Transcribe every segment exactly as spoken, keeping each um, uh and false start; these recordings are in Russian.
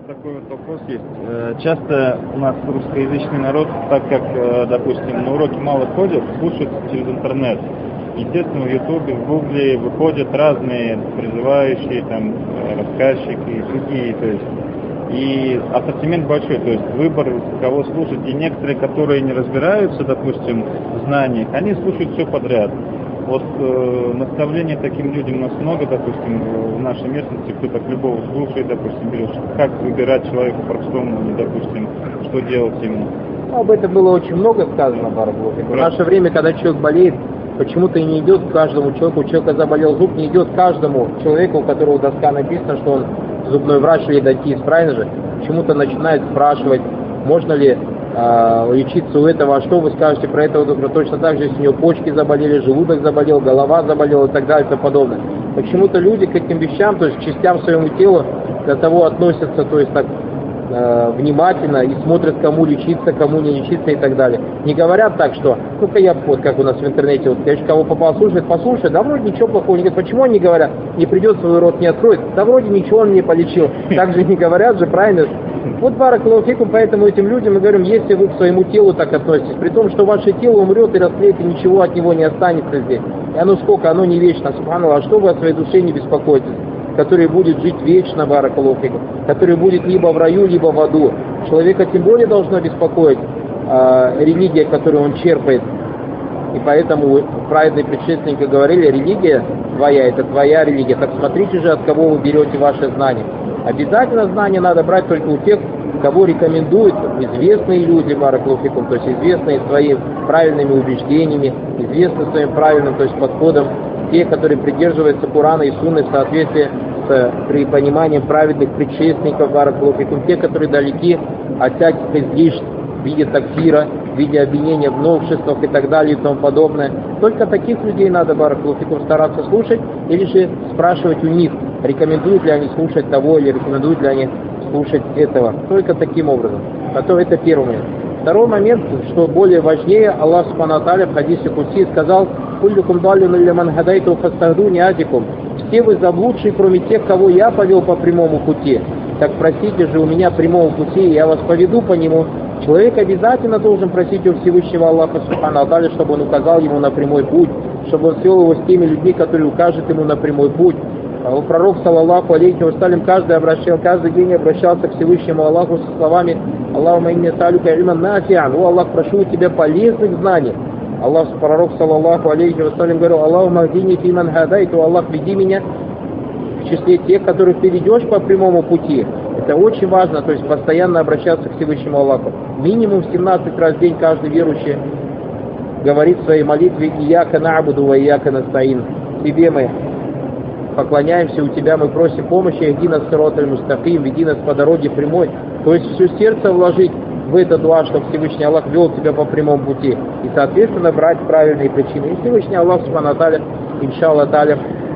такой вот вопрос есть. Часто у нас русскоязычный народ, так как, допустим, на уроки мало ходят, слушают через интернет. Естественно, в Ютубе, в Гугле выходят разные призывающие, там, рассказчики и другие, то есть, и ассортимент большой, то есть выбор, кого слушать, и некоторые, которые не разбираются, допустим, в знаниях, они слушают все подряд. Вот э, наставлений таким людям у нас много, допустим, в нашей местности, кто так любого слушает, допустим, берешь, как выбирать человеку простому, допустим, что делать ему. Об этом было очень много сказано, Баракаллаху фик. В наше время, когда человек болеет, почему-то и не идет к каждому человеку, у человека заболел зуб, не идет к каждому человеку, у которого доска написано, что он зубной врач или дантист, правильно же? Почему-то начинает спрашивать, можно ли э, лечиться у этого, а что вы скажете про этого доктора, точно так же, если у него почки заболели, желудок заболел, голова заболела и так далее и тому подобное. Почему-то люди к этим вещам, то есть к частям своему телу, до того относятся, то есть так, внимательно и смотрят, кому лечиться, кому не лечиться и так далее. Не говорят так, что, ну-ка я, вот как у нас в интернете, вот, конечно, кого попал слушает, послушает, да вроде ничего плохого не говорит. Почему они говорят, не придет, свой рот не откроет, да вроде ничего он не полечил. Так же не говорят же, правильно? Вот Баракаллаху фикум, поэтому этим людям мы говорим, если вы к своему телу так относитесь, при том, что ваше тело умрет и растлеет, и ничего от него не останется здесь. И оно сколько, оно не вечно, субханаллах, а что вы о своей душе не беспокоитесь? Который будет жить вечно, Баракаллаху фикум, который будет либо в раю, либо в аду. Человека тем более должна беспокоить э, религия, которую он черпает. И поэтому праведные предшественники говорили, религия твоя, это твоя религия. Так смотрите же, от кого вы берете ваши знания. Обязательно знания надо брать только у тех, кого рекомендуют известные люди, Баракаллаху фикум, то есть известные своими правильными убеждениями, известные своим правильным, то есть подходом, те, которые придерживаются Корана и Сунны в соответствии с при пониманием праведных предшественников, Баракаллаху фикум, те, которые далеки от всяких излишеств в виде такфира, в виде обвинения в новшествах и так далее и тому подобное. Только таких людей надо, Баракаллаху фикум, стараться слушать или же спрашивать у них, рекомендуют ли они слушать того или рекомендуют ли они слушать этого. Только таким образом. Потом это первый момент. Второй момент, что более важнее, Аллах Субхану ва Тааля в хадисе Кудси сказал: «Куллюкум даллюн илля ман хадайту фастахдуни адикум». Все вы заблудшие, кроме тех, кого я повел по прямому пути. Так просите же у меня прямого пути, и я вас поведу по нему. Человек обязательно должен просить у Всевышнего Аллаха Субхану ва Тааля, чтобы он указал ему на прямой путь, чтобы он свел его с теми людьми, которые укажут ему на прямой путь. А пророк, саллаллаху алейхи вассалям, каждый обращал, каждый день обращался к Всевышнему Аллаху со словами: «Аллахума инни ас'алюка ильман нафи'ан». О Аллах, прошу у тебя полезных знаний. Аллах, пророк, саллаллаху алейхи вассалям, говорил: «Аллахума ахдини фиман хадайт». О Аллах, веди меня в числе тех, которых ты ведешь по прямому пути. Это очень важно, то есть постоянно обращаться к Всевышнему Аллаху. Минимум семнадцать раз в день каждый верующий говорит в своей молитве: «Ияка на'буду ва ияка настаин». Тебе мы поклоняемся, у тебя мы просим помощи, иди нас сироталь мустаким, веди нас по дороге прямой. То есть все сердце вложить в это дуа, чтобы Всевышний Аллах вел тебя по прямому пути. И, соответственно, брать правильные причины. И Всевышний Аллах, субхану ва тааля, иншаллах тааля,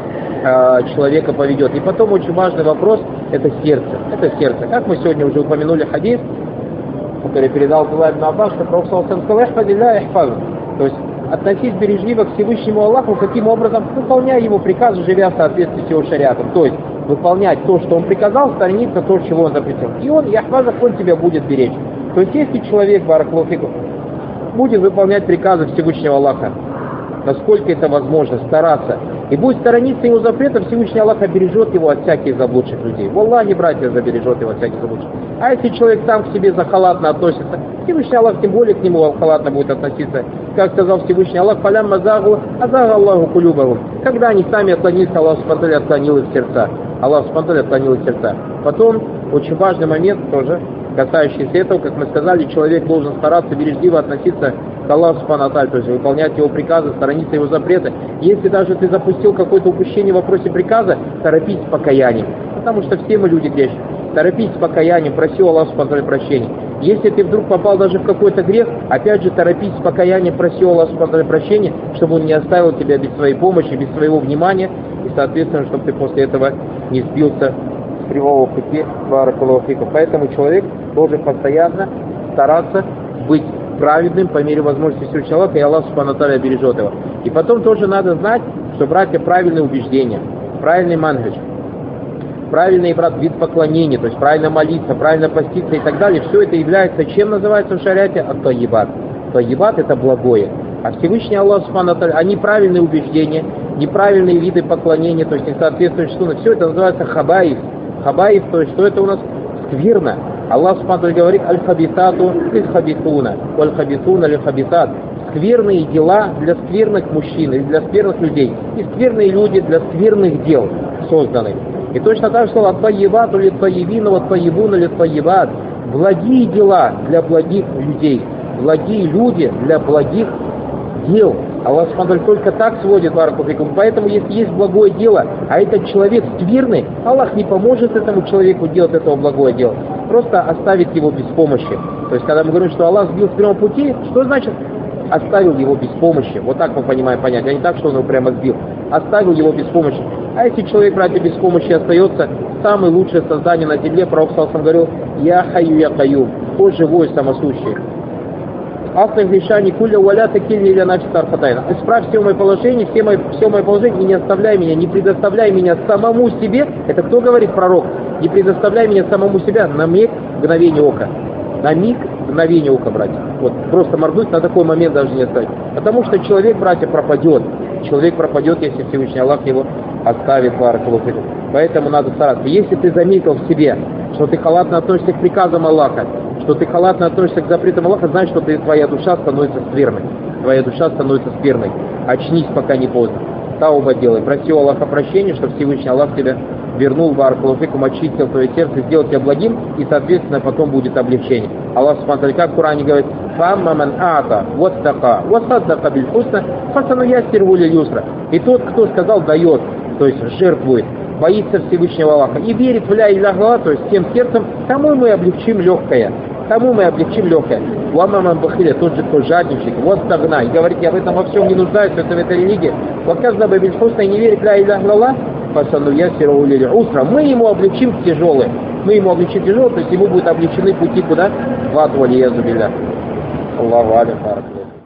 человека поведет. И потом очень важный вопрос – это сердце. Это сердце. Как мы сегодня уже упомянули хадис, который передал Абдуллах ибн Аббас, что Пророк саллаллаху алейхи ва саллям, то есть относись бережливо к Всевышнему Аллаху, каким образом? Выполняя его приказы, живя в соответствии с его шариатом. То есть выполнять то, что он приказал, сторониться то, чего он запретил. И он, яхвазах, он тебя будет беречь. То есть если человек, Баракаллаху фикум, будет выполнять приказы Всевышнего Аллаха, насколько это возможно, стараться, и будет сторониться его запрета, Всевышний Аллах обережет его от всяких заблудших людей. Валлахи, братья, забережет его от всяких заблудших. А если человек сам к себе захалатно относится, Всевышний Аллах тем более к нему халатно будет относиться. Как сказал Всевышний Аллах: «Фалям мазагу, азага Аллаху кулюбахум». Когда они сами отклонились, Аллах субхану ва тааля отклонил их сердца. Аллах субхану ва тааля отклонил их сердца. Потом, очень важный момент тоже, касающийся этого, как мы сказали, человек должен стараться бережливо относиться к Аллаху субхану ва тааля, то есть выполнять его приказы, сторониться его запрета. Если даже ты запустил какое-то упущение в вопросе приказа, торопись с покаянием. Потому что все мы люди грешны. Торопись с покаянием, проси у Аллаха субхану ва тааля прощения. Если ты вдруг попал даже в какой-то грех, опять же торопись с покаянием, проси у Аллаха субхану ва тааля прощения, чтобы он не оставил тебя без своей помощи, без своего внимания, и, соответственно, чтобы ты после этого не сбился с кривого пути. Баракаллаху фикум. Поэтому человек должен постоянно стараться быть праведным по мере возможности Всевышнего Аллаха, и Аллах субхану ва тааля бережет его. И потом тоже надо знать, что, братья, правильные убеждения, правильный манхадж. правильный ибрат, вид поклонения, то есть правильно молиться, правильно поститься и так далее, все это является, чем называется в шариате? Ат-таyyибат. Таyyибат это благое. А Всевышний Аллах Субхану ва Тааля, а неправильные убеждения, неправильные виды поклонения, то есть не соответствующие сунне, все это называется хабаиф. Хабаиф, то есть что это у нас скверно. Аллах Субхану ва Тааля говорит: аль-хабитату лиль-хабитуна, валь-хабитуна лиль-хабитат. Скверные дела для скверных мужчин или для скверных людей, и скверные люди для скверных дел созданы. И точно так же слово «ат-таyyибату лит-таyyибина, ват-таyyибуна лит-таyyибат». Благие дела для благих людей, благие люди для благих дел. Аллах Субхану только так сводит баракатуху. Поэтому, если есть благое дело, а этот человек скверный, Аллах не поможет этому человеку делать этого благое дело. Просто оставит его без помощи. То есть, когда мы говорим, что Аллах сбил с прямого пути, что значит? Оставил его без помощи. Вот так мы понимаем понятие. А не так, что он его прямо сбил. Оставил его без помощи. А если человек, братья, без помощи остается, самое лучшее создание на земле, пророк саллаллаху алейхи ва саллям говорил: «Я хаю, я каюм», «О живой, самосущий». «Аслих лишани куля валя такильни или нафси тарфатайна». Исправь все мое положение, все мои, все мое положение, и не оставляй меня, не предоставляй меня самому себе. Это кто говорит, пророк? Не предоставляй меня самому себя на миг, мгновение ока. На миг, мгновение ока, братья. Вот, просто моргнуть на такой момент даже не оставить. Потому что человек, братья, пропадет. Человек пропадет, если Всевышний Аллах его оставит, баракаллаху фикум. Поэтому надо стараться. Если ты заметил в себе, что ты халатно относишься к приказам Аллаха, что ты халатно относишься к запретам Аллаха, значит, что ты, твоя душа становится скверной. Твоя душа становится скверной. Очнись, пока не поздно. Тауба делай. Проси у Аллаха прощения, чтобы Всевышний Аллах тебя вернул, баракаллаху фикум, очистил твое сердце, сделал тебя благим, и, соответственно, потом будет облегчение. Аллах Субхану ва Тааля, как в Коране говорит: «Фамма ман аата ваттака васаддака биль хусна фасануяссирху лиль юсра». И тот, кто сказал дает, то есть жертвует, боится Всевышнего Аллаха и верит в ля иляха илlallah, то есть всем сердцем, тому мы облегчим легкое. Тому мы облегчим легкое. Уамма ман бахиля, тот же, кто жадничает, вот тагна, и говорит: я в этом во всем не нуждаюсь, это в этой религии. Ваказдаба биль хусна, и не верит в ля иляха илlallah, фасануяссирху лиль усра. Мы ему облегчим тяжелое. Мы ему облегчим тяжелое, то есть ему будут облегчены пути куда? В ад, валиязу билля. Аллаху алейм.